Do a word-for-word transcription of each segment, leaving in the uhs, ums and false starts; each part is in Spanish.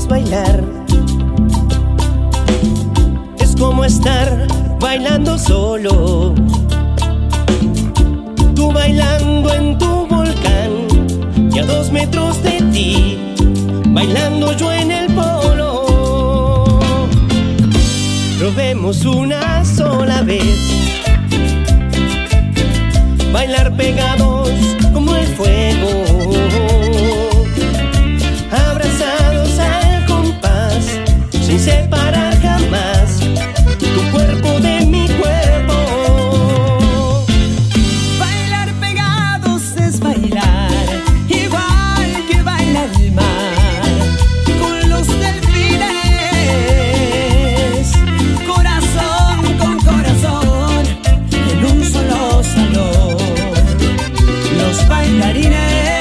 es bailar. Es como estar bailando solo, tú bailando en tu volcán y a dos metros de ti, bailando yo en el polo. Probemos una sola vez bailar pegados como el fuego, abrazados al compás, sin separar jamás tu cuerpo de mi cuerpo. Bailar pegados es bailar, igual que baila el mar, con los delfines, corazón con corazón, en un solo salón. Los bailarines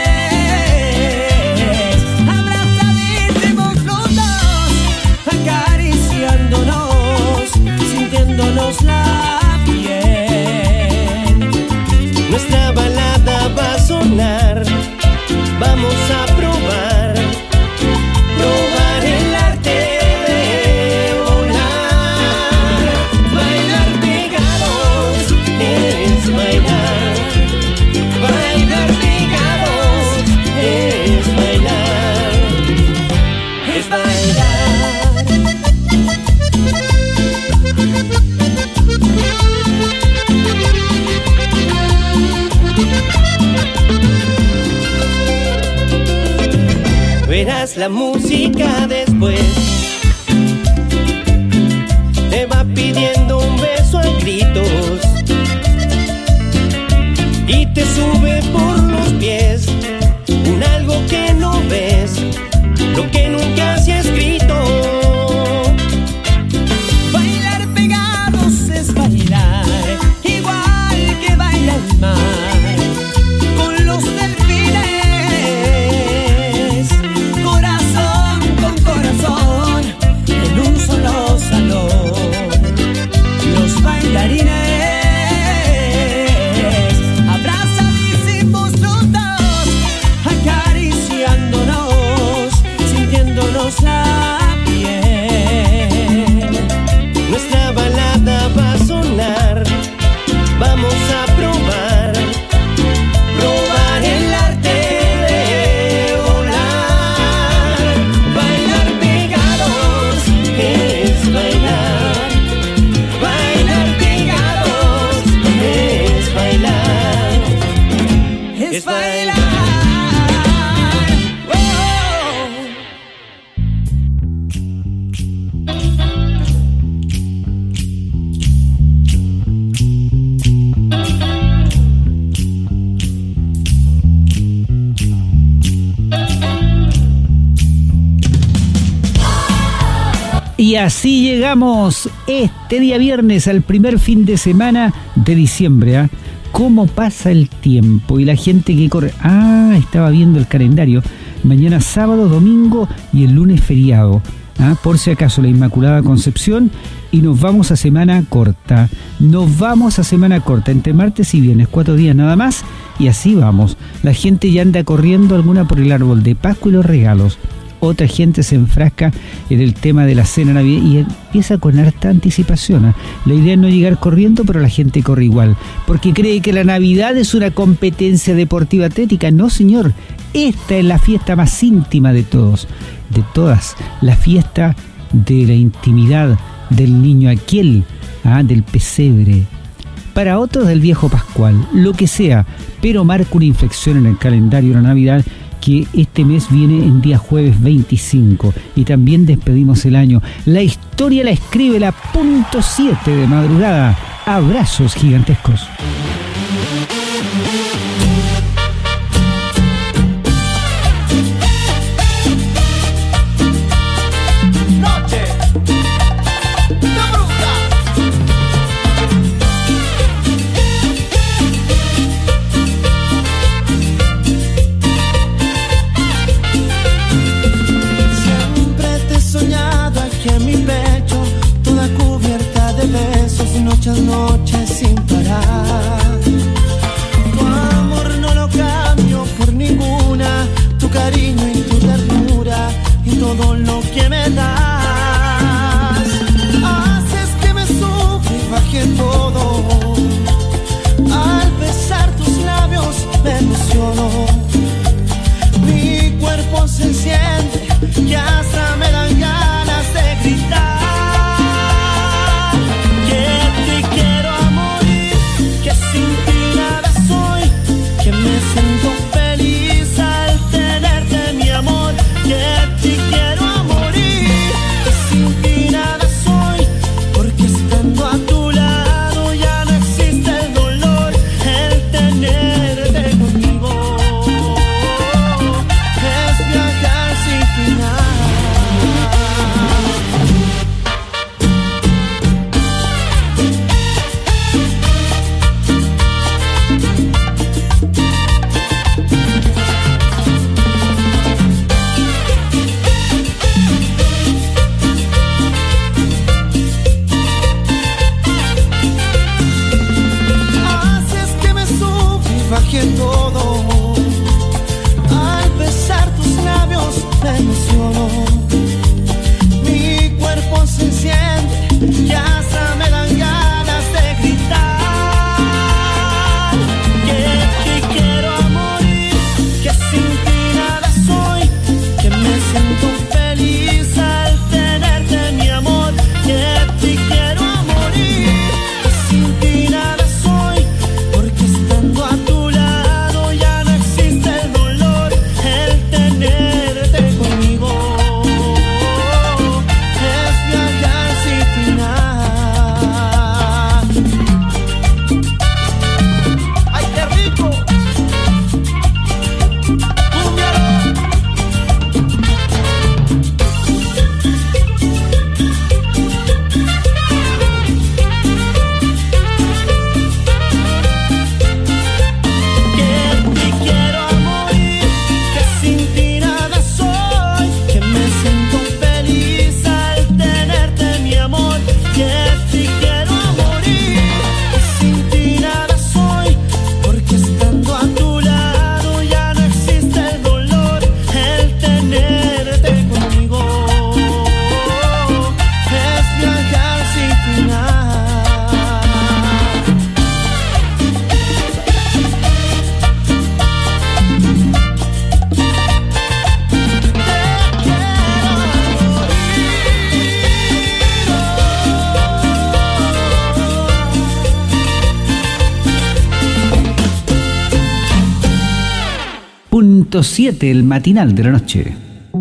abrazadísimos los dos, acariciándonos, sintiéndonos la piel. Nuestra balada va a sonar, vamos a probar, probar el arte de volar. Bailar pegados es bailar, bailar pegados es bailar, es bailar. Verás la música después, te va pidiendo un beso a gritos y te sube por los pies un algo que no ves, lo que nunca se ha escrito. Bailar pegados es bailar, igual que baila el mar, con los delfines, corazón con corazón, en un solo salón. Los bailarines abrazadísimos los dos, acariciándonos, sintiéndonos la piel. Nuestra balada va a sonar, vamos a probar, probar el arte de volar. Bailar pegados es bailar, bailar pegados es bailar, Es bailar. Oh. Y así llegamos este día viernes al primer fin de semana de diciembre, ¿eh? ¿Cómo pasa el tiempo? Y la gente que corre... Ah, estaba viendo el calendario. Mañana sábado, domingo y el lunes feriado. ¿Ah? Por si acaso, la Inmaculada Concepción. Y nos vamos a semana corta. Nos vamos a semana corta. Entre martes y viernes, cuatro días nada más. Y así vamos. La gente ya anda corriendo, alguna por el árbol de Pascua y los regalos. Otra gente se enfrasca en el tema de la cena navideña y empieza con harta anticipación, ¿eh? La idea es no llegar corriendo, pero la gente corre igual, porque cree que la Navidad es una competencia deportiva atlética. No, señor, esta es la fiesta más íntima de todos, de todas, la fiesta de la intimidad del niño aquel, ¿ah? Del pesebre. Para otros del viejo Pascual, lo que sea, pero marca una inflexión en el calendario de la Navidad, que este mes viene en día jueves veinticinco y también despedimos el año. La historia la escribe la punto siete de madrugada. Abrazos gigantescos. Noches sin parar. todo lo que me das. Haces que me suba y baje todo. Al besar tus labios me emociono. Mi cuerpo se enciende y hasta me dan ganas de gritar. Que te quiero a morir, que sin ti nada soy, que me siento feliz al tenerte mi amor. Que te quiero a morir, que sin ti nada soy, porque estando a tu lado ya no existe el dolor, el tenerte conmigo es viajar sin final. Haces que me suba y baje todo. Al besar tus labios me emociono. Mi cuerpo se enciende y hasta me dan ganas de gritar. Que te quiero a morir, que sin ti nada soy, que me siento feliz al tenerte mi amor. Que te quiero a morir, que sin ti nada soy, porque estando a tu lado ya no existe el dolor, el tenerte conmigo es viajar sin final. ¡Ay, qué rico! ¡Cúmbialo! Que te quiero a morir, que sin ti nada soy, que me siento feliz al tenerte mi amor. Que te quiero a morir, que sin ti nada soy, porque estando a tu lado ya no existe el dolor, el tenerte conmigo es viajar sin final. Punto siete, el matinal de la noche.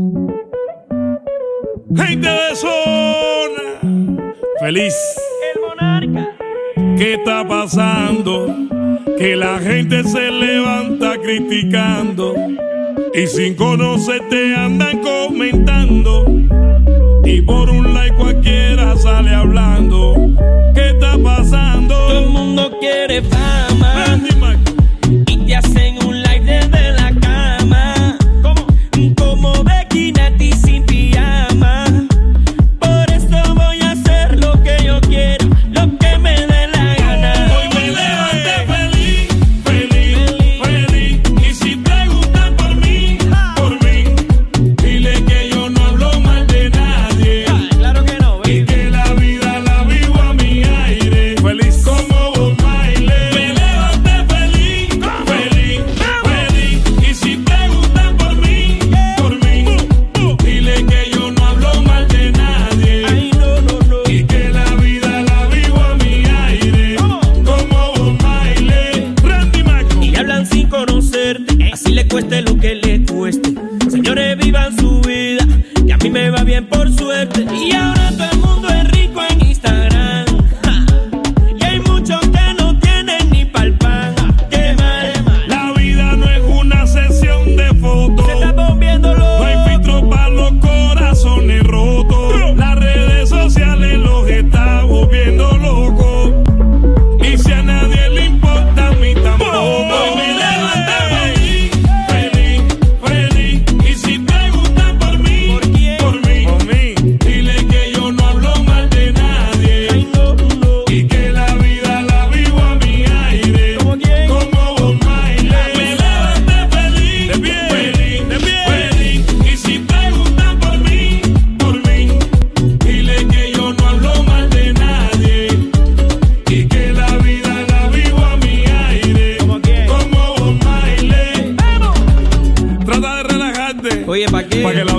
Gente de zona, feliz. El monarca. ¿Qué está pasando? Que la gente se levanta criticando y sin conocerte andan comentando, y por un like cualquiera sale hablando. ¿Qué está pasando? Todo el mundo quiere fama Randy Mac. y te hacen un live desde la cama. ¿Cómo? Como Becky Nati sin pijama. Por eso voy a hacer lo que yo quiero, lo que me dé la gana. Hoy me levanté feliz, feliz, feliz. Y si preguntan por mí, por mí, dile que yo no hablo mal de nadie. Ah, claro que no, Y baby. que la vida la vivo a mi aire. Feliz como Bob Marley. Me levanté feliz, feliz, feliz. Y si preguntan por mí, por mí, dile que yo no hablo mal de nadie. Ay, no, no, no. Y que la vida la vivo a mi aire. Como Bob Marley. Randy Mac. Y hablan sin conocerte, así le cueste lo que le cueste. Señores, vivan su vida, que a mí me va bien por suerte. Y ahora todo el mundo es rico en Instagram. Ja. Y hay muchos que no tienen ni pa'l pan. Qué mal. La vida no es una sesión de fotos. Se está volviendo No hay loco. filtro para los corazones rotos. Las redes sociales los está volviendo locos. Y si a nadie le importa, a mí tampoco. Hoy me levanté feliz, feliz, feliz. Y si preguntan por mí, ¿Por quién? por mí, por mí, dile que yo no hablo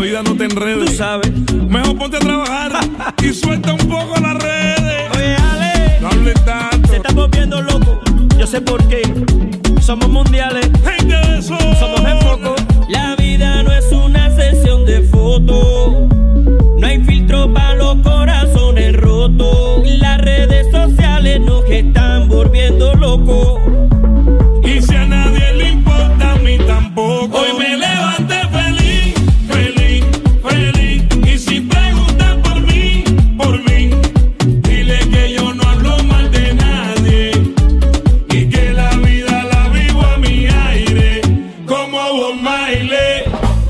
vida no te enrede. Tú sabes. Mejor ponte a trabajar y suelta un poco las redes. Oye, Ale, no hables tanto. Se está volviendo loco. Yo sé por qué. Somos mundiales. Gente de eso. Somos en foco. La vida no es una sesión de fotos. No hay filtro para los corazones rotos. Las redes sociales nos están volviendo locos. Y si a nadie le importa, a mí tampoco. Hoy me levanté feliz, feliz, feliz. Y si preguntan por mí, por mí, dile que yo no hablo mal de nadie. Y que la vida la vivo a mi aire, como Bob Marley.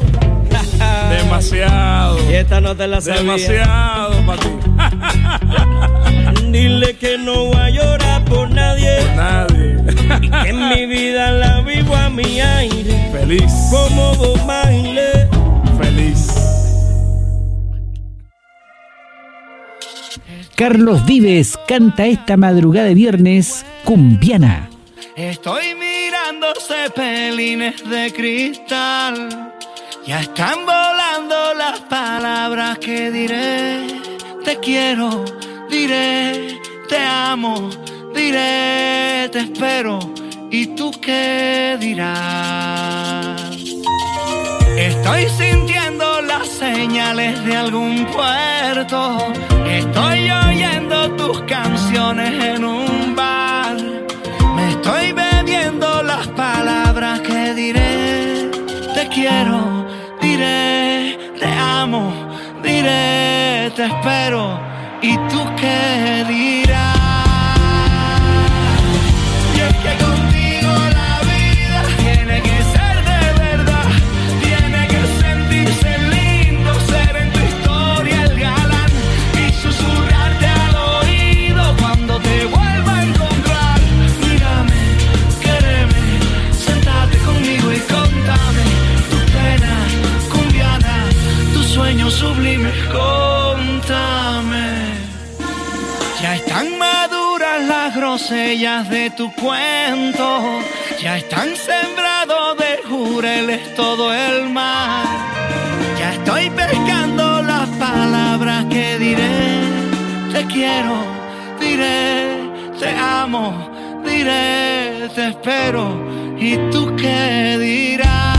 Demasiado. Y esta no te la sabía. Demasiado para ti. Dile que no voy a llorar por nadie. Por nadie. Y que en mi vida la vivo a mi aire. Feliz. Como Bob Marley. Feliz. Carlos Vives canta esta madrugada de viernes Cumbiana. Estoy mirando cepelines de cristal. Ya están volando las palabras que diré. Te quiero, diré, te amo, diré, te espero. ¿Y tú qué dirás? Estoy sintiendo las señales de algún puerto. Estoy oyendo tus canciones en un bar. Me estoy bebiendo las palabras que diré. Te quiero, diré, te amo, diré, te espero. ¿Y tú qué dirás? Y es que contigo la vida tiene que ser de verdad. Tiene que sentirse lindo, ser en tu historia el galán y susurrarte al oído cuando te vuelva a encontrar. Mírame, quéreme, sentate conmigo y contame tus penas, cumbiana, tus sueños sublimes, contame. Ya están maduras las grosellas de tu cuento. Ya están sembrados de jureles todo el mar. Ya estoy pescando las palabras que diré. Te quiero, diré, te amo, diré, te espero. ¿Y tú qué dirás?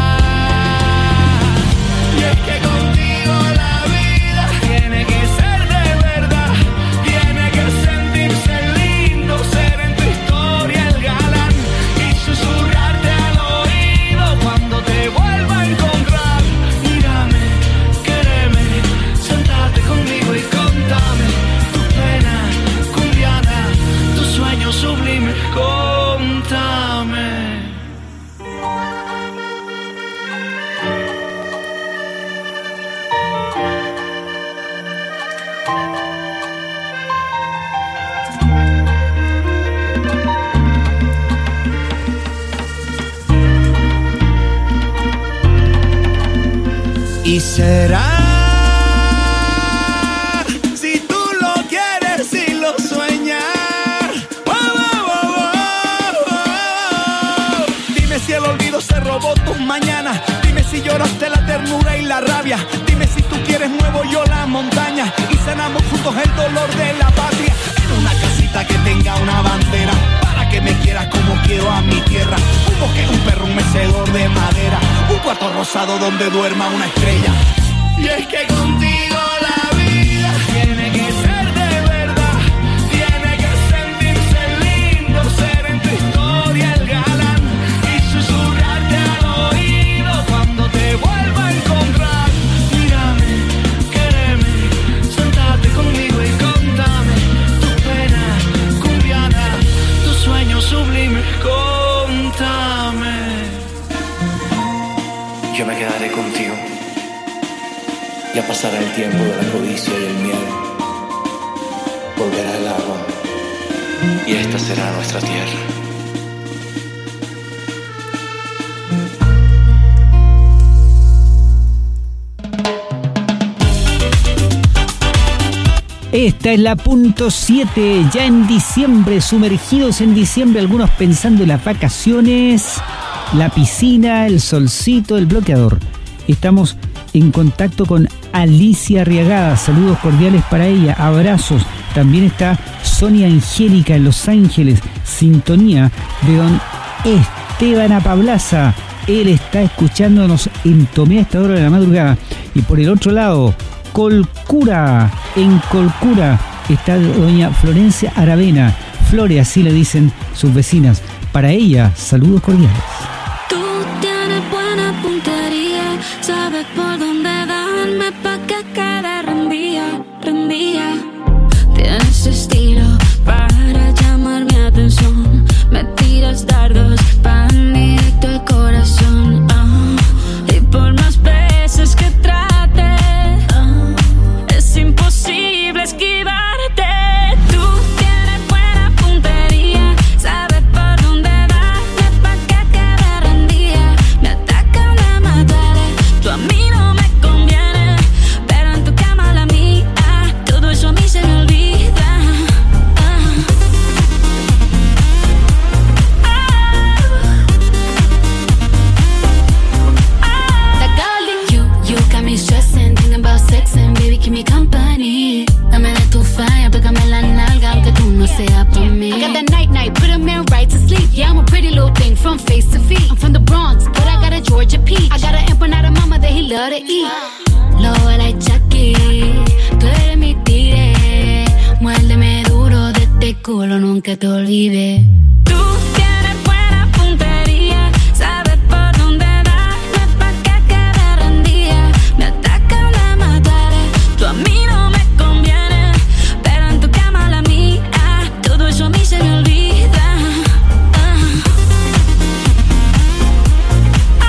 Y es que contigo la vida tiene que ser de verdad. Tiene que sentirse lindo, ser en tu historia el galán y susurrarte al oído cuando te vuelva a encontrar. Mírame, quéreme, sentate conmigo y contame tus penas, cumbiana, tus sueños sublimes, contame. Y será, si tú lo quieres, si lo sueñas. Oh, oh, oh, oh, oh. Dime si el olvido se robó tus mañanas. Dime si lloraste la ternura y la rabia. Dime si tú quieres, muevo yo la montaña y cenamos juntos el dolor de la patria. En una casita que tenga una bandera, para que me quieras como quiero a mi tierra. Un bosque, un perro, un mecedor de madera, un cuarto rosado donde duerma una estrella. Y es que contigo la vida tiene que ser de verdad. Tiene que sentirse lindo, ser en tu historia el galán y susurrarte al oído cuando te vuelva a encontrar. Mírame, quéreme, sentate conmigo y contame tus penas, cumbiana, tus sueños sublimes, contame. Yo me quedaré contigo. Ya pasará el tiempo de la codicia y el miedo. Volverá el agua y esta será nuestra tierra. Esta es la punto siete, ya en diciembre, sumergidos en diciembre, algunos pensando en las vacaciones, la piscina, el solcito, el bloqueador. Estamos en contacto con Alicia Arriagada. Saludos cordiales para ella, abrazos. También está Sonia Angélica en Los Ángeles, sintonía de don Esteban Apablaza. Él está escuchándonos en Tomé a esta hora de la madrugada. Y por el otro lado, Colcura, en Colcura está doña Florencia Aravena. Flore, así le dicen sus vecinas. Para ella, saludos cordiales. Tú tienes buena puntería, sabes por dónde darme pa' que quede rendía, rendía. Tienes estilo para llamar mi atención, me tiras dardos pan directo al corazón. Ah, y por más veces que trate, ah, es imposible esquivarte. Tú tienes buena puntería, sabes por dónde darme pa' que quede rendida. Me atacan, me mataré, tú a mí no me conviene, pero en tu cama la mía, todo eso a mí se me olvida. Keep me company. Dame de tu fire, pégame la nalga, aunque tú no seas por mí. I got that night night, put a man right to sleep. Yeah, I'm a pretty little thing from face to feet. I'm from the Bronx, but I got a Georgia peach. I got an empanada mama that he love to eat. Lobo like Chucky, tú eres mi tigre. Muérdeme duro de este culo, nunca te olvides. Tú tienes buena puntería, sabes por dónde darme pa' que quede rendida. Me atacan, me mataré, tú a mí no me conviene, pero en tu cama la mía, todo eso a mí se me olvida. Ah. Ah.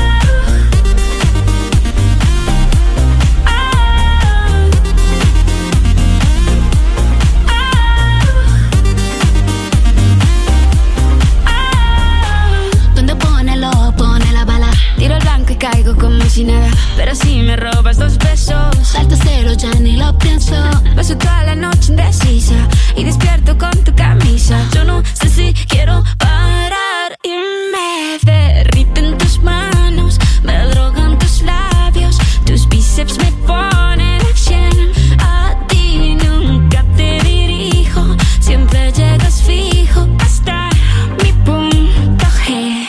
Ah. Donde pone el ojo, pone la bala. Tiro el blanco y caigo como si nada, pero si me robas dos besos, salto cero, ya ni lo pienso. Paso toda la noche indecisa y despierto con tu camisa. Yo no sé si quiero parar y me derriten tus manos, me drogan tus labios, tus bíceps me ponen a cien. A ti nunca te dirijo, siempre llegas fijo hasta mi punto G.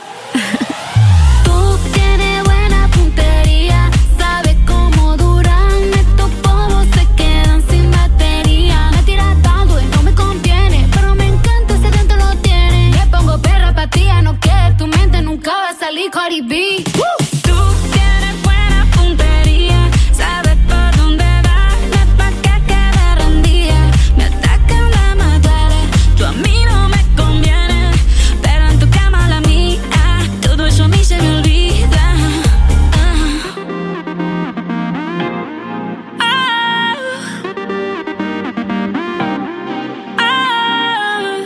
Tú tienes buena puntería, sabes cómo duran estos polvos, se quedan sin batería. Me tiras dando y no me conviene, pero me encanta ese dentro lo tiene. Me pongo perra pa' ti, no que tu mente nunca va a salir Cardi B. Tú tienes buena puntería, sabes por dónde darme pa' que quede rendida. Me atacan, me mataré, tú a mí no me conviene, pero en tu cama la mía, todo eso a mí se me olvida. Ah. Ah. Ah.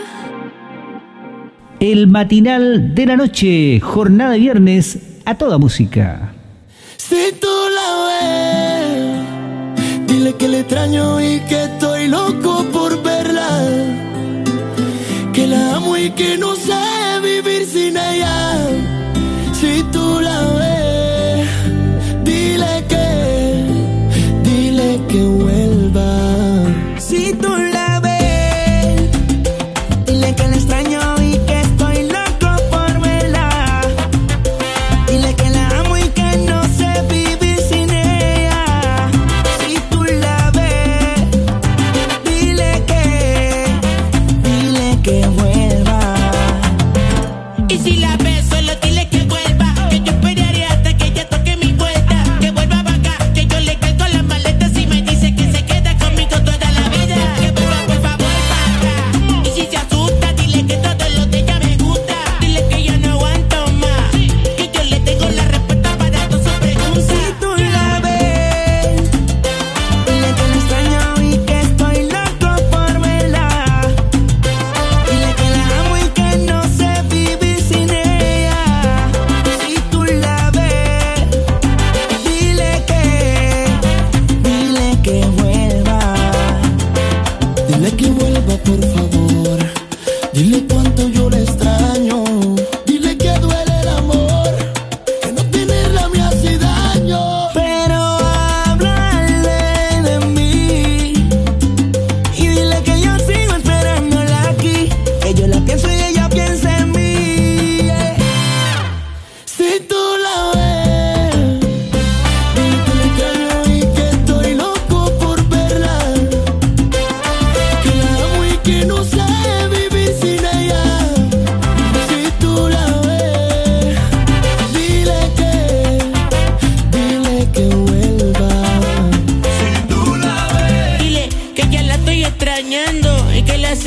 El matinal de la noche, jornada de viernes a toda música. Si tú la ves, dile que le extraño y que estoy loco por verla, que la amo y que no sé vivir sin ella. Si tú la ves, dile que, dile que vuelva. Si tú la ves, dile que le extraño y que estoy loco por verla, dile que la amo y que no sé vivir sin ella. Si tú la ves, dile que, dile que vuelva.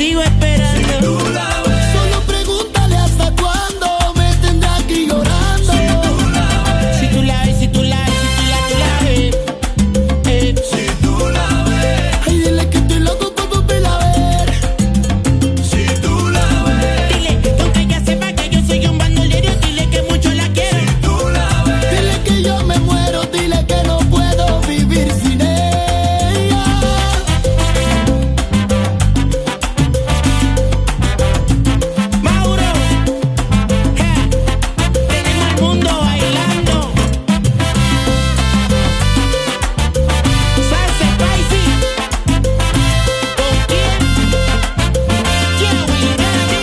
sigo esperando. Si tú la ves, solo pregúntale hasta cuándo me tendrá aquí llorando. si tú la ves, Si tú la ves, si tú la ves, si tú la, tú la ves, eh. si tú la ves, Ay, dile que estoy loco por volverla a ver. si tú la ves, Dile que aunque ella sepa que yo soy un bandolero, dile que mucho la quiero. si tú la ves, Dile que yo me muero, dile que no puedo vivir sin ella. Mauro, ja, tenemos al mundo bailando. Salsa spicy. ¿Con quién? Joey Randy.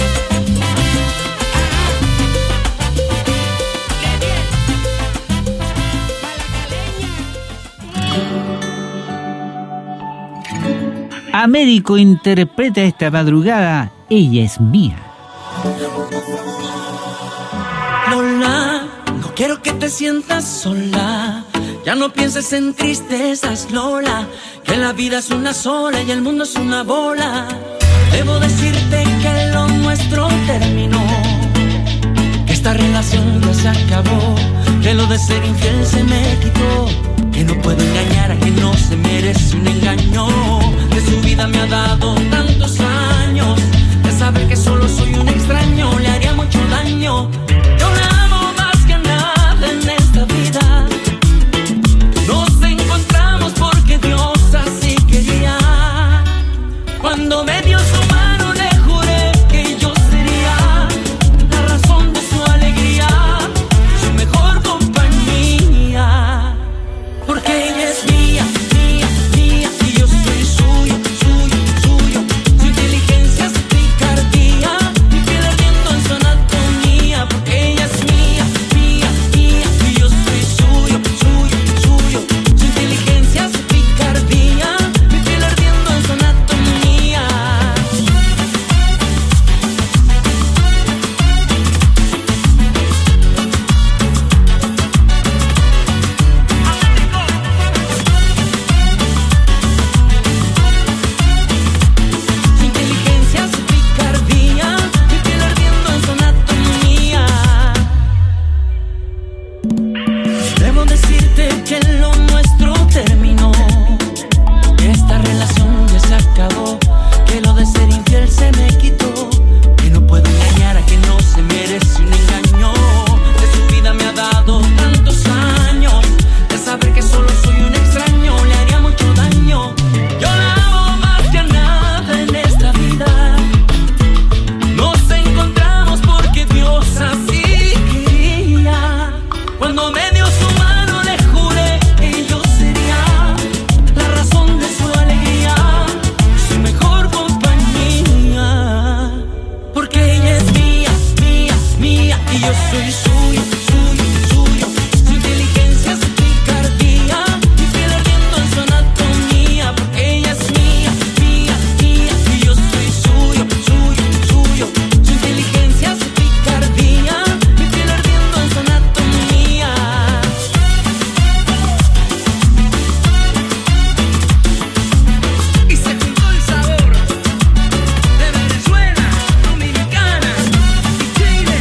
Américo interpreta esta madrugada Ella es mía. Lola, no quiero que te sientas sola. Ya no pienses en tristezas, Lola, que la vida es una sola y el mundo es una bola. Debo decirte que lo nuestro terminó, que esta relación ya se acabó, que lo de ser infiel se me quitó, que no puedo engañar a quien no se merece un engaño, que su vida me ha dado tantos años, de saber que solo soy un extraño le haría mucho daño. Yo la amo más que nada en esta vida. Nos encontramos porque Dios así quería. Cuando me dio su mano le juré que yo sería la razón de su alegría, su mejor compañía. Porque ella es mía, mía, mía, y yo soy suyo, suyo, suyo. Su inteligencia es picardía, mi piel ardiendo en su anatomía. Porque ella es mía, mía, mía, y yo soy suyo, suyo, suyo. Su inteligencia es picardía, mi piel ardiendo en su anatomía. Su inteligencia es picardía, mi piel ardiendo en su anatomía. Debo decirte que lo nuestro terminó, que esta relación ya se acabó, que lo de ser infiel se me quitó, que no puedo engañar a quien no se merece un engaño, que su vida me ha dado tantos años, de saber que solo soy un extraño le haría mucho daño. Yo la amo más que nada en esta vida. Nos encontramos porque Dios así quería. Cuando me dio su mano le juré que yo sería la razón de su alegría, su mejor compañía. Porque ella es mía, mía, mía, y yo soy suyo, suyo, suyo. Su inteligencia es picardía, mi piel ardiendo en su anatomía. Porque ella es mía, mía, mía, y yo soy suyo, suyo, suyo. Su inteligencia es picardía, mi piel ardiendo en su anatomía. Y se juntó el sabor de Venezuela, Dominicana y Chile.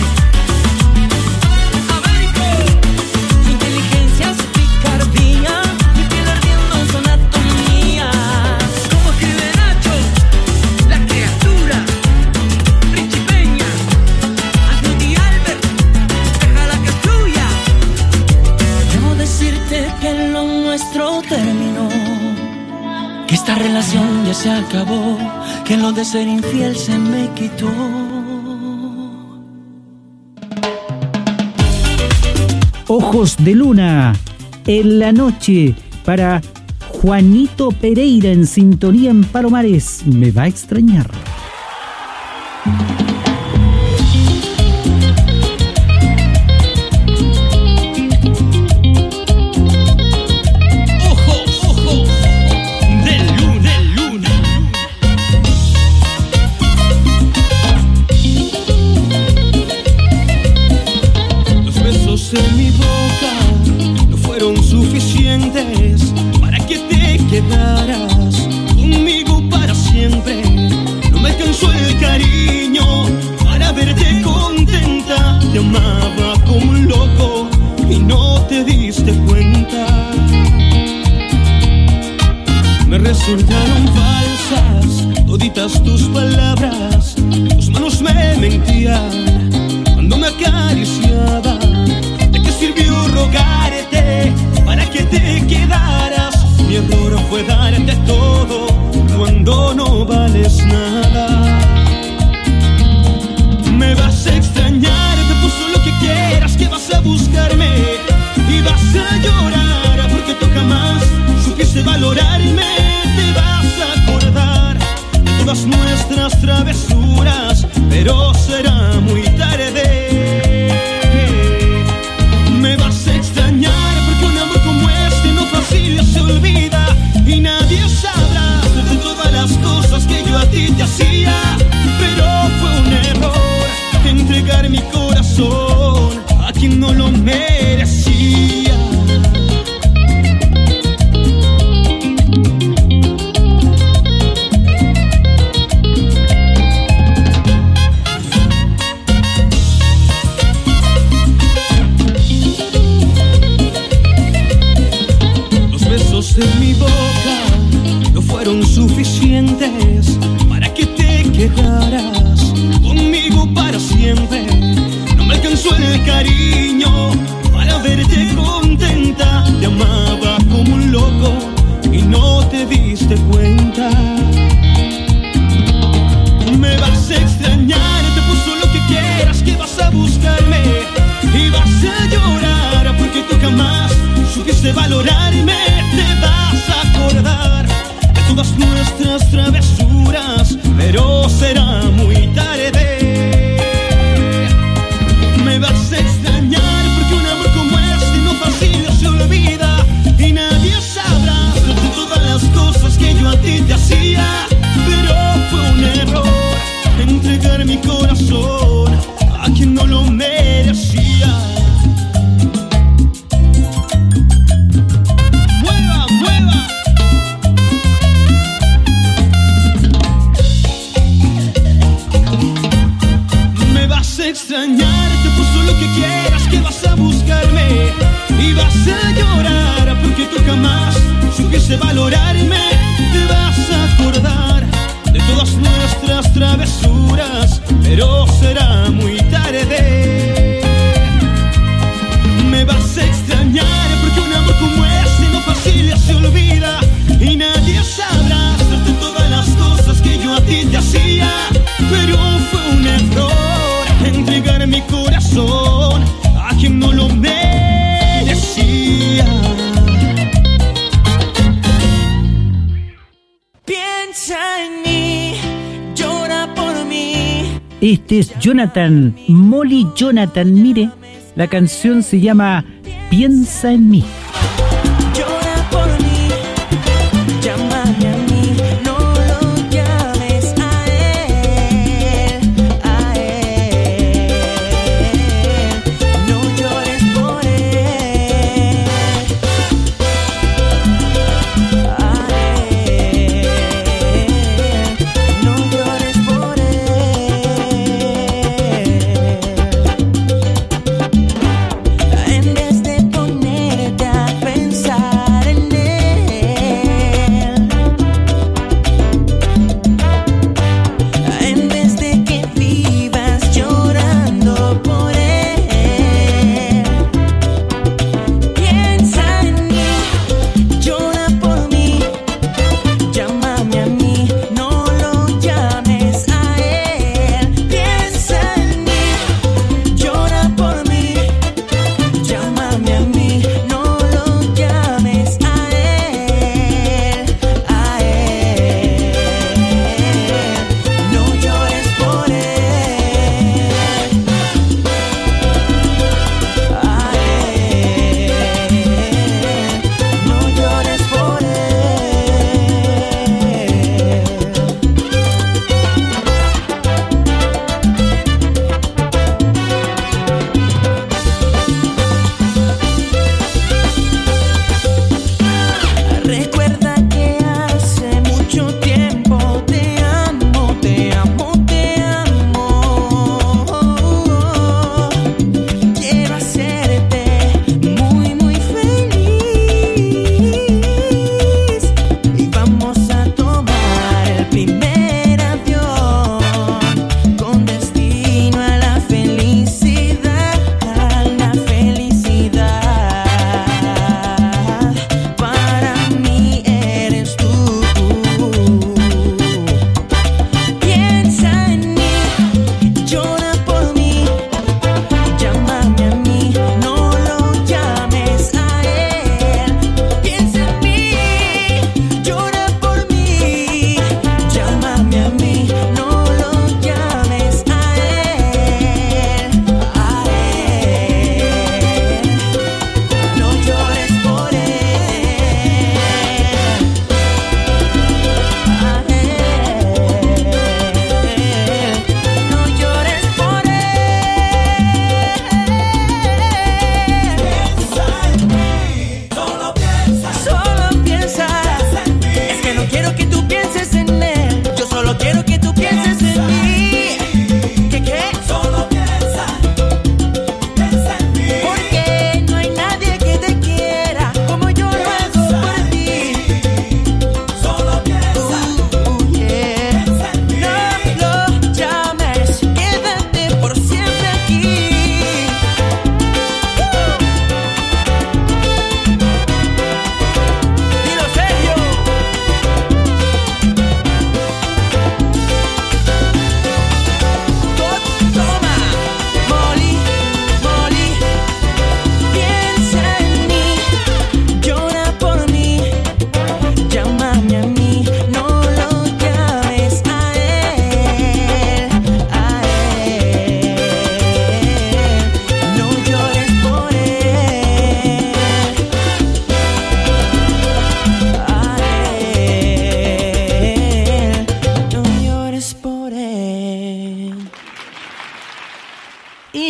Américo. Su inteligencia es picardía, mi piel ardiendo en su anatomía. Como escribe Nacho, la criatura, Richie Peña, Anthony Albert, déjala que fluya. Debo decirte que lo nuestro terminó, que esta relación ya se acabó, que lo de ser infiel se me quitó. Ojos de Luna en la noche para Juanito Pereira en sintonía en Palomares. Me va a extrañar. Ojos, ojos de luna, de luna. Los besos en mi boca no fueron suficientes para que te quedaras conmigo para siempre. No me me resultaron falsas toditas tus palabras. Tus manos me mentían cuando me acariciaban. ¿De qué sirvió rogarte para que te quedaras? Mi error fue darte todo cuando no vales nada. Me vas a extrañar, te puso lo que quieras, que vas a buscarme y vas a llorar porque tú jamás supiste valorarme. Te vas a acordar de todas nuestras travesuras, pero será muy tarde. Me vas a extrañar porque un amor como este no fácil se olvida y nadie sabrá de todas las cosas que yo a ti te hacía, pero fue un error entregar mi corazón a quien no lo merecía. Los besos de mi boca no fueron suficientes para que te quedaras conmigo para siempre. No me alcanzó el cariño para verte contenta. Te amaba como un loco y no te diste cuenta. Me vas a extrañar, te puso lo que quieras, que vas a buscarme y vas a llorar porque tú jamás supiste valorarme. Te vas a acordar de todas nuestras travesuras, pero será muy tarde. Me vas a extrañar porque un amor como este no fácil se olvida y nadie sabrá de todas las cosas que yo a ti te hacía, pero fue un error entregar mi corazón a quien no lo merecía. ¡Mueva, mueva! Me vas a extrañar, te puso lo que quieras, que vas a buscarme y vas a llorar porque tú jamás supiste valorarme. Te vas a acordar de todas nuestras travesuras, pero será muy tarde. Me vas a extrañar porque un amor como este no fácil se olvida y nadie sabrá de todas las cosas que yo a ti te hacía, pero fue un error entregar mi corazón a quien no lo merecía. Piensa en mí, llora por mí. Este es Jonathan, Molly Jonathan. Mire, la canción se llama Piensa en mí. Llora por mí, llámame a mí, no lo llames a él, a él, no llores por él, a él, no llores por él. En vez de ponerte a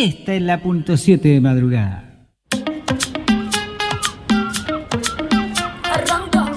Esta es la punto siete de madrugada. Arranca.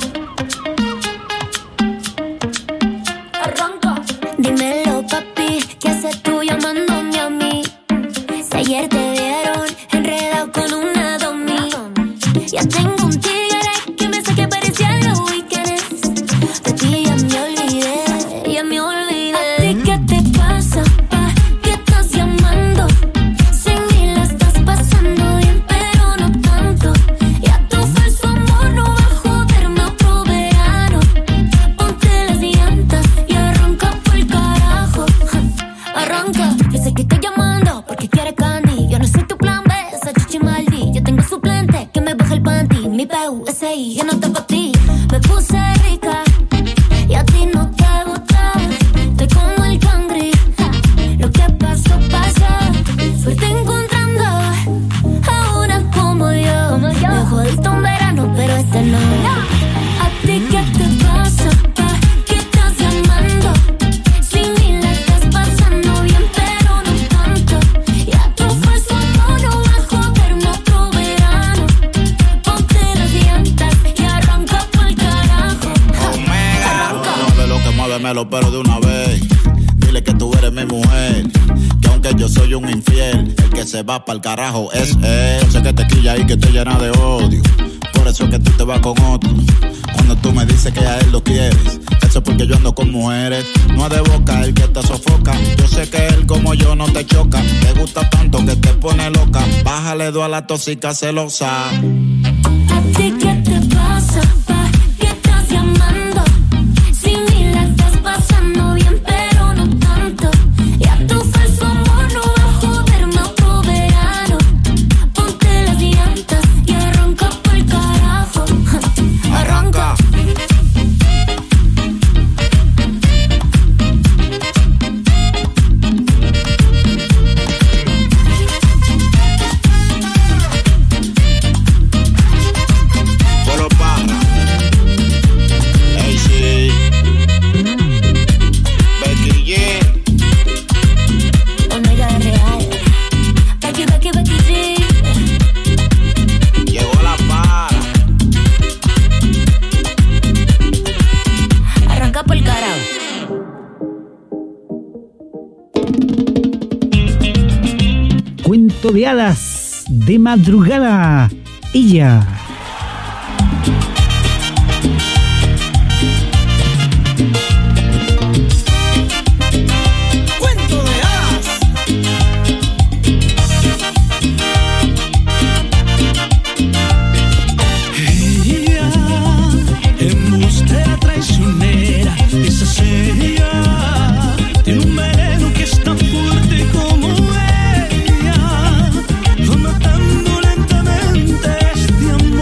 Arranca. Dímelo, papi, ¿qué haces tú llamándome a mí? Si ayer te vieron enredado con una domi. Ya tengo un tigre que me saque parecía los weekends. De ti ya me olvidé, ya me olvidé. ¿A ti qué te pasa, pa? ¿Qué estás llamando? Sin mí la estás pasando bien, pero no tanto. Ya tu falso amor no va a joderme otro verano. Ponte las llantas y arranca por el carajo. Arranca, yo sé que estoy llamando porque quieres candy. Yo no soy tu plan B, esa chichi maldi. Yo tengo suplente que me baja el panty. Mi P U S I, yo no te pa' ti. Me puse rica y a ti no te gusta. Estoy como el cangri, lo que pasó, pasó. Suerte encontrando a una como yo. Me jodiste un verano, pero este no. ¿A ti qué te pasa, pa? ¿Qué estás llamando? Sin mí la estás pasando bien, pero no tanto. Ya tu falso amor no va a joderme otro verano. Ponte las llantas y arranca pa'l carajo. Arranca. No de lo que muévemelo, pero de una vez. Dile que tú eres mi mujer, que aunque yo soy un infiel, el que se va pa'l carajo es él. Yo sé que te quilla y que te llena de odio, por eso es que tú te vas con otro. Cuando tú me dices que a él lo quieres, eso es porque yo ando con mujeres. No es de boca el que te sofoca, yo sé que él como yo no te choca. Te gusta tanto que te pone loca, bájale dos a la tóxica celosa. ¿A ti qué te pasa, pa? ¿Qué estás llamando? Sin mí la estás pasando bien, pero no tanto. Ya tu falso amor no va a joderme otro verano. Ponte las llantas y arranca pa'l carajo. Arranca. Solo para A C Becky G. Omega real. Becky, Becky, Becky G. Llegó la para. Arranca pa'l carajo. Cuento de hadas de madrugada. Ella. Cuento de hadas. Ella, embustera traicionera, esa seria, tiene un veneno que es tan fuerte como ella, va matando lentamente este amor.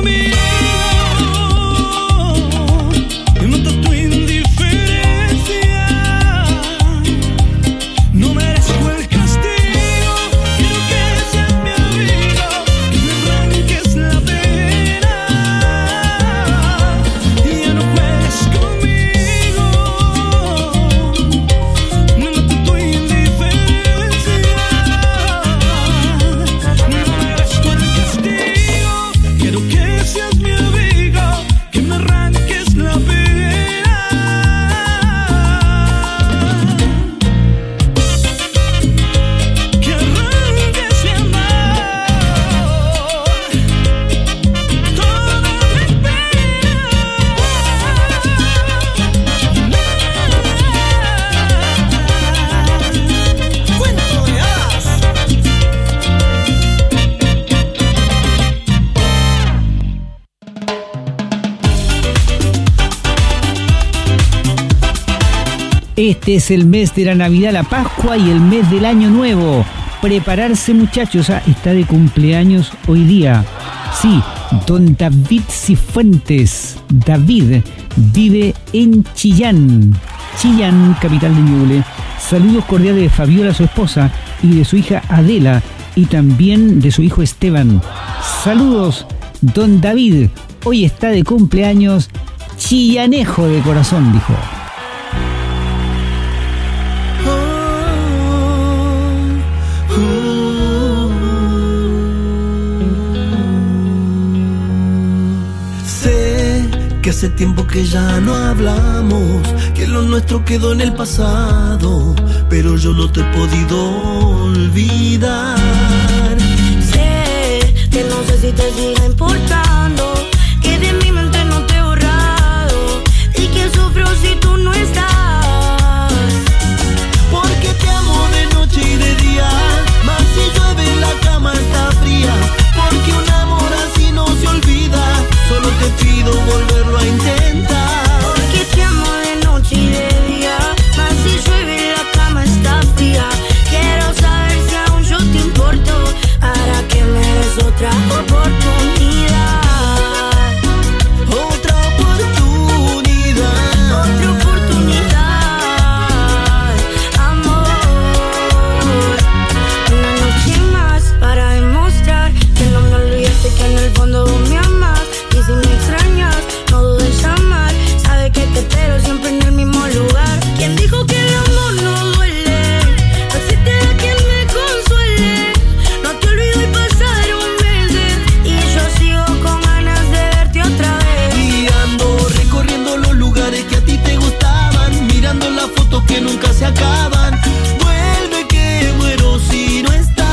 Este es el mes de la Navidad, la Pascua y el mes del Año Nuevo. Prepararse, muchachos, ah, está de cumpleaños hoy día. Sí, don David Cifuentes. David vive en Chillán, Chillán, capital de Ñuble. Saludos cordiales de Fabiola, su esposa, y de su hija Adela, y también de su hijo Esteban. Saludos, don David. Hoy está de cumpleaños, chillanejo de corazón, dijo. Que hace tiempo que ya no hablamos, que lo nuestro quedó en el pasado, pero yo no te he podido olvidar. Sé que no sé si te sigue importando, que de mi mente no te he borrado, y que sufro si tú no estás. Porque te amo de noche y de día, más si llueve la cama está fría. Porque un amor así no se olvida, solo te pido volverlo a intentar. Porque te amo de noche y de día, más si llueve la cama está fría. Quiero saber si aún yo te importo, para que me des otra oportunidad. Otra oportunidad. Otra oportunidad, amor. Una noche más para demostrar que no me olvidaste, que en el fondo vos me amas. Y si me extrañas, no dudes llamar. Sabe que te espero siempre en el mismo lugar. ¿Quién dijo que el amor no duele? No existe a quien me consuele. No te olvido y pasaron meses, y yo sigo con ganas de verte otra vez. Y ando recorriendo los lugares que a ti te gustaban, mirando las fotos que nunca se acaban. Vuelve que muero si no estás.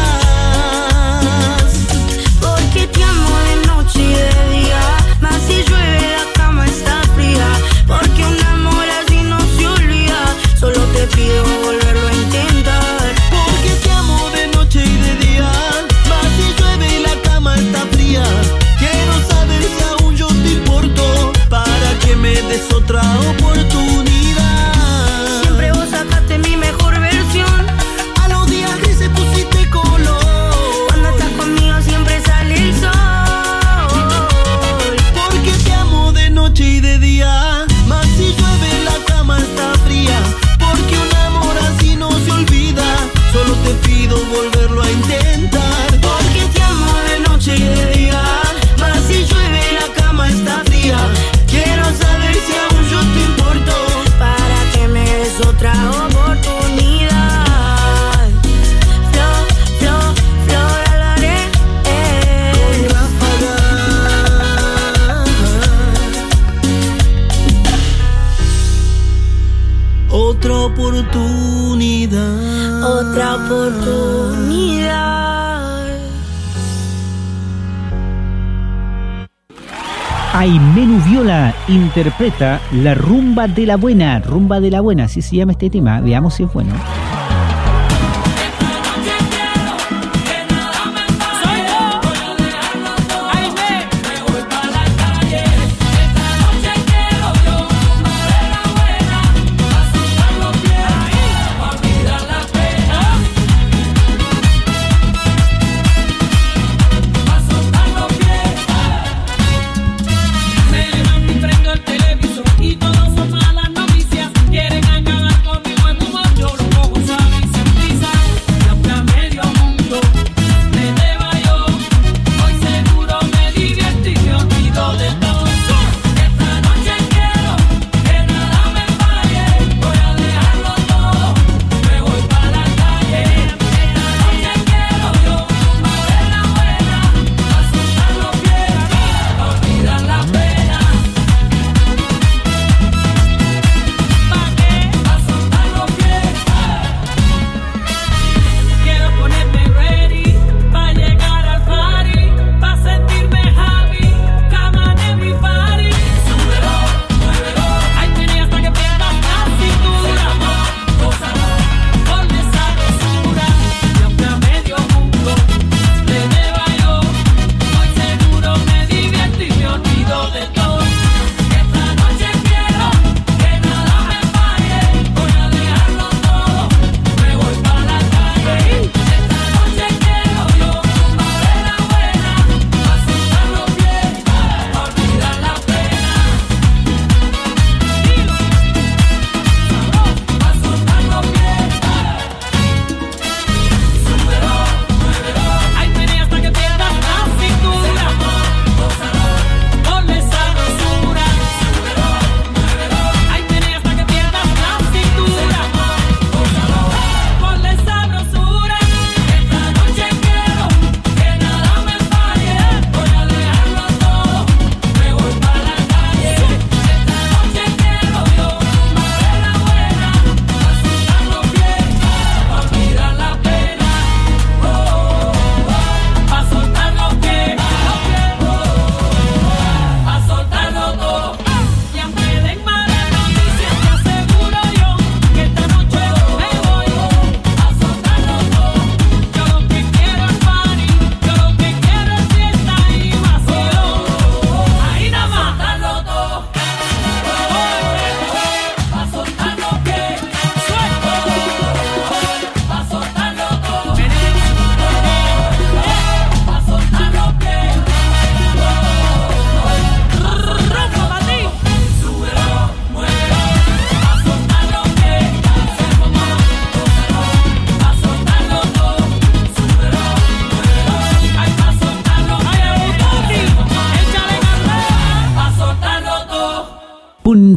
Porque te amo de noche y de día, más si llueve la cama está fría. Porque un amor así no se olvida, solo te pido volverlo a intentar. Porque te amo de noche y de día, más si llueve y la cama está fría. Quiero saber si aún yo te importo, para que me des otra oportunidad. Siempre vos sacaste mi mejor versión, A los días grises pusiste color. cuando estás conmigo siempre sale el sol. Porque te amo de noche y de día, más si llueve la cama está fría. Porque un amor así no se olvida, solo te pido volverlo a intentar. Porque te amo de noche y de día, más si llueve la cama está fría. Quiero saber si aún yo te importo, Para que me des otra oportunidad. Flor, flor, flor al aire, eh. ráfaga. Otra oportunidad. Otra oportunidad. Aimenu Viola interpreta La Rumba de la Buena. Rumba de la Buena, así se llama este tema. Veamos si es bueno.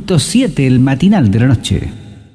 punto siete, el matinal de la noche.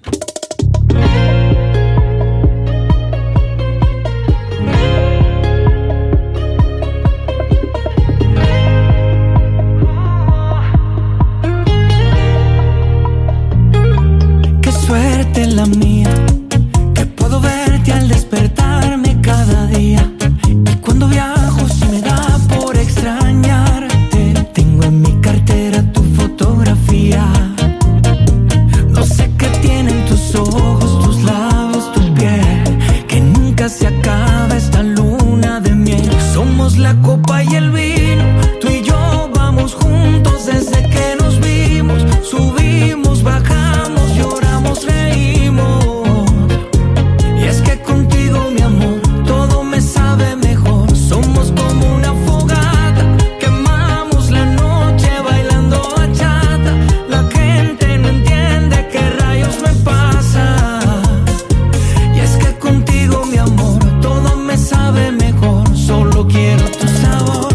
Qué suerte la mía, que puedo verte al despertarme cada día. Y cuando viajo se me da por extrañarte. Tengo en mi cartera tu fotografía. No sé qué tienen tus ojos, tus labios, tu piel, que nunca se acaba esta luna de miel. Somos la copa y el vino, tú y yo vamos juntos desde que nos vimos. Subimos, bajamos, lloramos, reímos. Y es que contigo, mi amor, todo me sabe mejor. Somos como una fogata, quemamos la noche bailando bachata. La gente no entiende qué rayos me pasa. Y es que contigo, mi amor, todo me sabe mejor. Solo quiero tu sabor.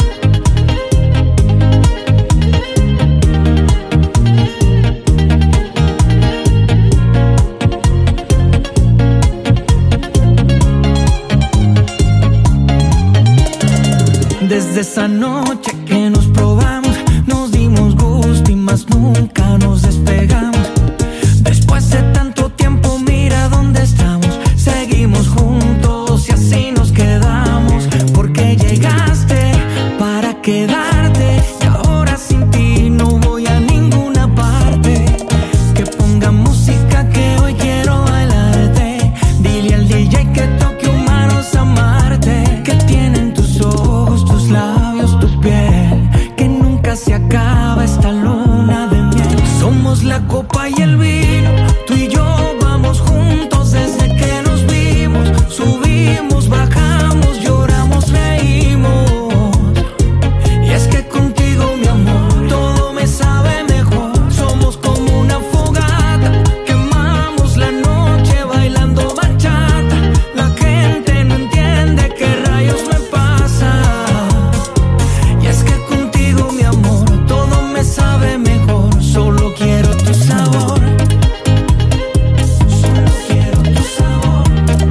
Desde esa noche que nos probamos, nos dimos gusto y más nunca nos despegamos. Después de tanto tiempo, mira dónde estamos. Seguimos juntos y así nos quedamos. Porque llegaste para quedarte y ahora sin ti no voy a ninguna parte. Que ponga música que hoy quiero bailarte. Dile al D J que toque humanos amarte. Que tienen tus ojos, tus labios, tu piel, que nunca se acaba esta luna de miel. Somos la copa y el vino, tú y yo vamos juntos desde que nos vimos. Subimos, bajamos, lloramos, reímos. Y es que contigo, mi amor, todo me sabe mejor. Somos como una fogata, quemamos la noche bailando bachata. La gente no entiende qué rayos me pasa. Y es que contigo, mi amor, todo me sabe mejor. Solo quiero tu sabor. Solo quiero tu sabor.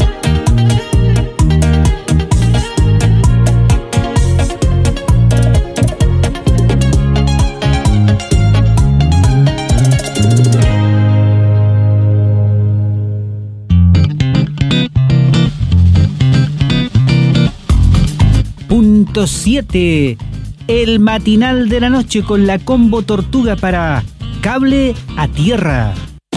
Punto siete, el matinal de la noche con la combo Tortuga para Cable a Tierra.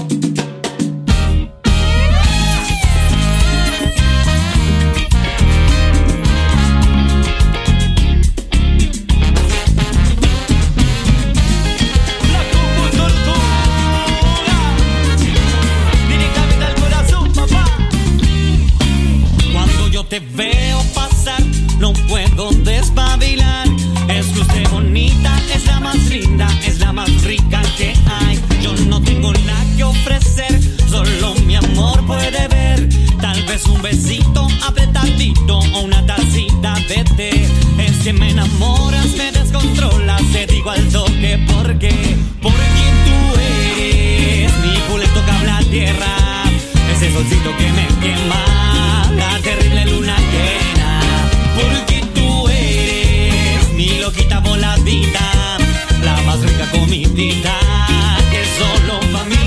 Directamente al corazón, papá. Cuando yo te veo pasar, no puedo despabilar. Es que usted bonita, es la más linda, es la más rica que hay. Yo no tengo nada que ofrecer, solo mi amor puede ver. Tal vez un besito apretadito o una tacita de té. Es que me enamoras, me descontrolas, te digo al toque por qué. Por quien tú eres, mi boleto cable a tierra. Ese solcito que me quema, la terrible luna llena. Porque tú eres mi loquita voladita, la más rica comidita que solo pa' mí.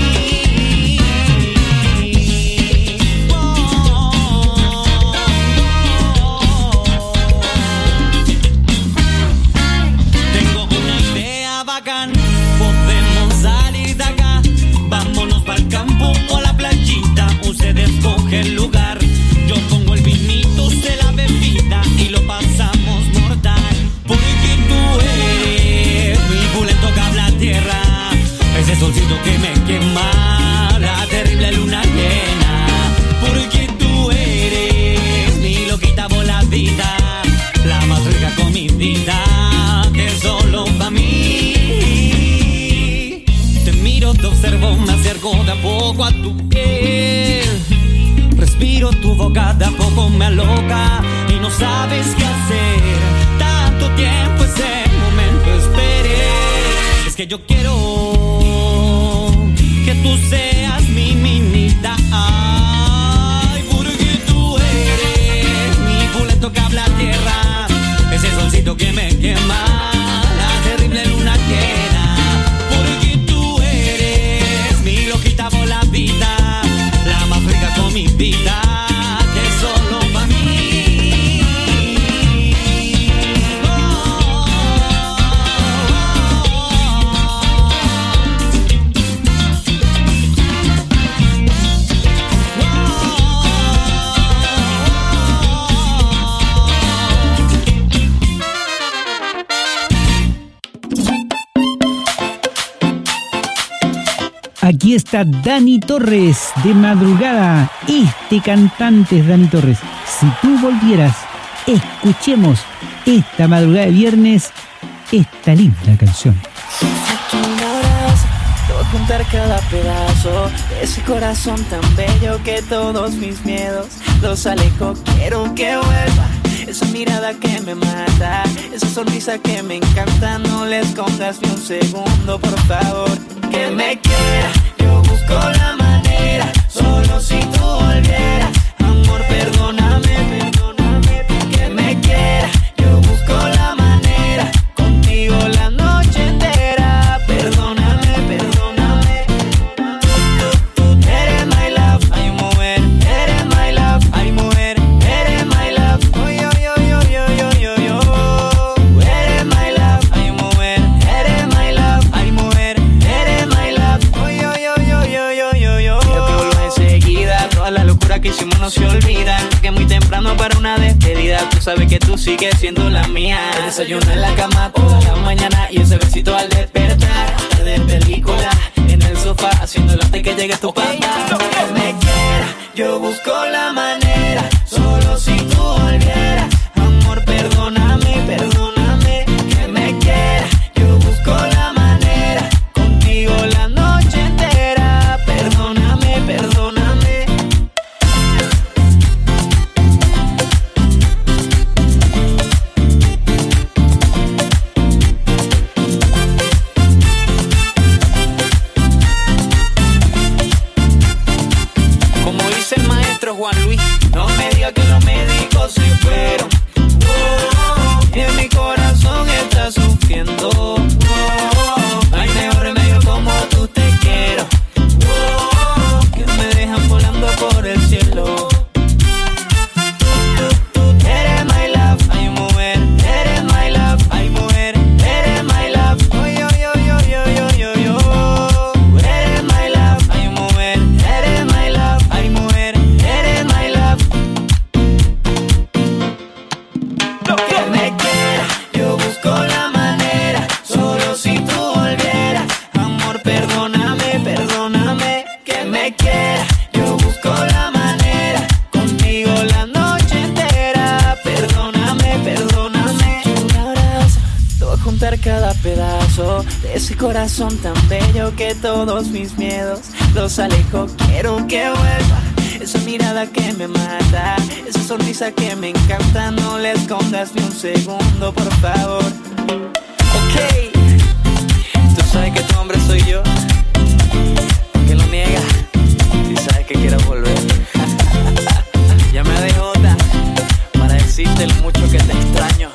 Tengo una idea bacán, podemos salir de acá. Vámonos pa'l campo o a la playita, usted escoge el lugar. Yo pongo el vinito, usted la bebida y lo pasamos mortal. Porque tú eres mi bulento cable a tierra, ese solcito que me quema, la terrible luna llena. Porque tú eres mi loquita voladita, la más rica comidita que solo pa' mí. Te miro, te observo, me acerco de a poco a tu piel. Respiro tu boca, de a poco me aloca y no sabes qué hacer. Tanto tiempo ese momento esperé. Es que yo quiero tú seas mi minita. Ay, porque tú eres mi boleto que habla tierra, ese solcito que me quema, la terrible luna llena. Porque tú eres mi loquita voladita, la más rica con mi vida, que solo pa' mí. Aquí está Dani Torres de madrugada. Este cantante es Dani Torres. Si tú volvieras, escuchemos esta madrugada de viernes esta linda canción. Aquí un abrazo, te voy a juntar cada pedazo de ese corazón tan bello que todos mis miedos los alejo. Quiero que vuelva esa mirada que me mata, esa sonrisa que me encanta. No le escondas ni un segundo, por favor. Que me quiera, yo busco la manera. Solo si tú volvieras, amor, perdóname, perdóname. Que me quiera, yo busco la manera. Contigo la noche entera. Perdóname, perdóname. Eres my love, ay mujer. Eres my love, ay mujer. Eres my love, oh yo yo yo yo yo yo yo. Eres my love, ay mujer. Eres my love, ay mujer. Eres my love, oh yo yo yo yo yo yo yo. Quiero que vuelvas enseguida. Toda la locura que hicimos no se olvida. Que es muy temprano para una despedida. Tú sabes que tú sigues siendo la mía. Te desayuno en la cama toda la mañana y ese besito al despertar. De película en el sofá haciéndolo antes que llegue tu papá. Que me quiera, yo busco la manera. Solo si tú volvieras, amor, perdóname, perdóname. Que me quiera, yo busco la manera. Contigo la noche entera. Perdóname, perdóname. Como dice el maestro Juan Luis, no me digas que los médicos se fueron. Oh, y en mi corazón está sufriendo. Oh, no hay mejor remedio como tú te quiero. Oh, que me dejan volando por el cielo. Eres my love, ay mujer. Eres my love, ay mujer. Eres my love, oh yo yo yo yo yo yo yo. Eres my love, ay mujer. Eres my love, ay mujer. Eres my love. Que me quiera, yo busco la manera. Solo si tú volvieras, amor, perdóname, perdóname. Que me quiera, yo busco la manera. Contigo la noche entera. Perdóname, perdóname. Un abrazo, te voy a juntar cada pedazo de ese corazón tan bello que todos mis miedos los alejo. Quiero que vuelva esa mirada que me mata, esa sonrisa que me encanta. No le escondas ni un segundo, por favor. Ok, tú sabes que tu hombre soy yo. Que lo niega y sabes que quiero volver. Ya me dejó otra para decirte lo mucho que te extraño.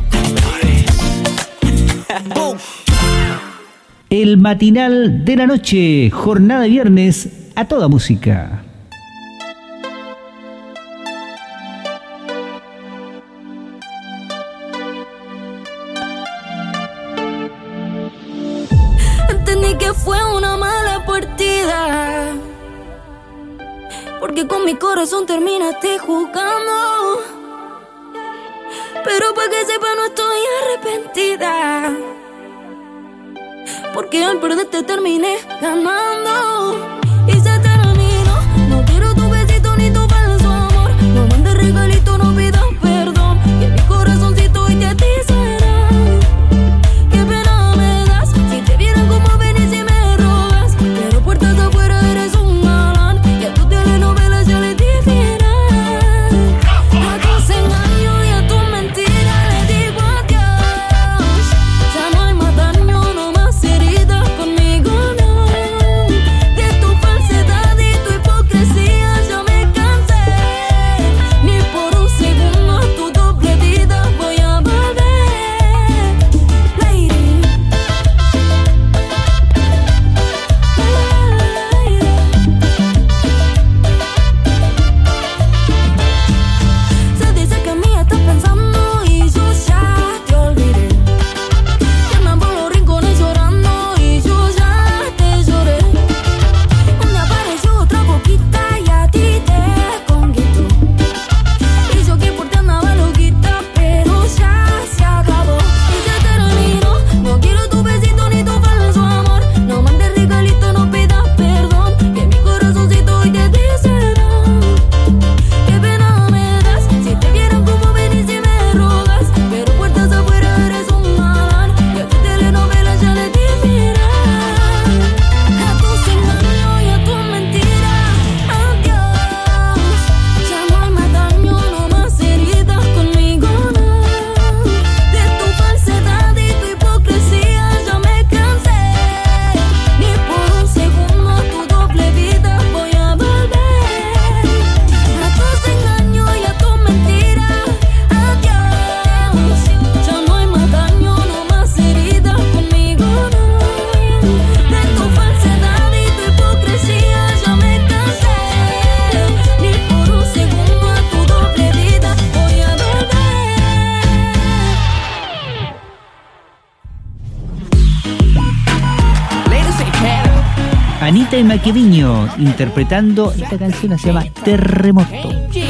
Boom. El matinal de la noche, jornada de viernes a toda música. Entendí que fue una mala partida, porque con mi corazón terminaste jugando. Pero para que sepa no estoy arrepentida, porque al perderte terminé ganando. Y se terminó. No quiero tu besito ni tu falso amor. No mandes regalito, no pidas perdón. Que mi corazoncito hoy te atizará. Qué pena me das si te vieran como venís y me robas. Pero puertas afuera eres un galán, y a tu telenovela ya le di final. A tus engaños y a tus mentiras le digo adiós. Ya no hay más daño, no más heridas conmigo, no. De tu Anita y Maqueviño interpretando esta canción, se llama Terremoto.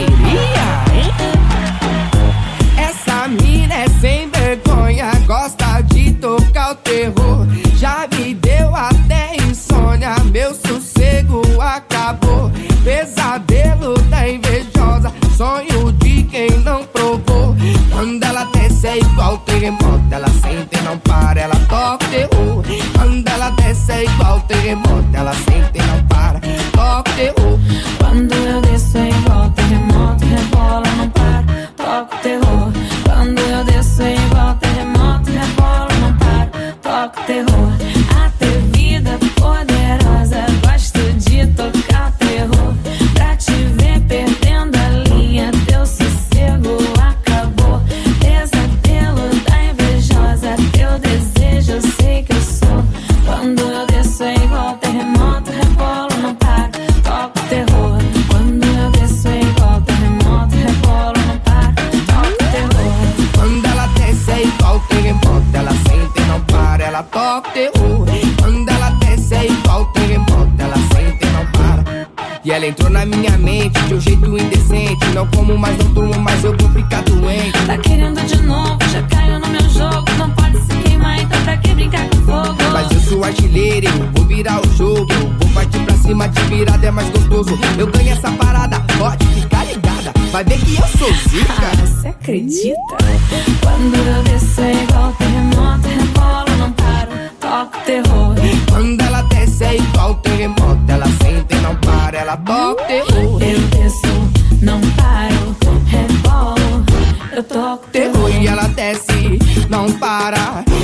Essa mina é sem vergonha, gosta de tocar o terror. Já me deu até insônia, meu sossego acabou. Pesadelo da invejosa, sonho de quem não provou. Quando ela desce é igual terremoto, ela sente e não para, ela toca o terror. Quando ela desce é igual terremoto, ela sente e não para, toca o terror. Quando eu desço é igual terremoto, rebola, não para, toca o terror. Quando eu desço é igual terremoto, rebola, não para, toca o terror. Atrevida, poderosa, gosto de tocar terror. Pra te ver perdendo a linha, teu sossego acabou. Pesadelo da invejosa, teu desejo eu sei que eu sou. Quando eu desço é igual terremoto, rebola, não para, toca o terror. Quando eu desço é igual terremoto, rebola, não para, toca o terror. Quando ela desce é igual terremoto, ela sente e não para, ela toca o terror. Quando ela desce é igual terremoto, ela sente e não para. E ela entrou na minha mente de um jeito indecente. Não como mais, não durmo mais, eu vou ficar doente. Tá querendo de novo, já caiu no meu jogo. Não pode se queimar, então pra que brincar com fogo? Mas eu sou artilheiro, eu vou virar o jogo. Eu vou partir pra cima, de virada é mais gostoso. Eu ganho essa parada, pode ficar ligada. Vai ver que eu sou zica. Ah, você acredita? Quando eu desço é igual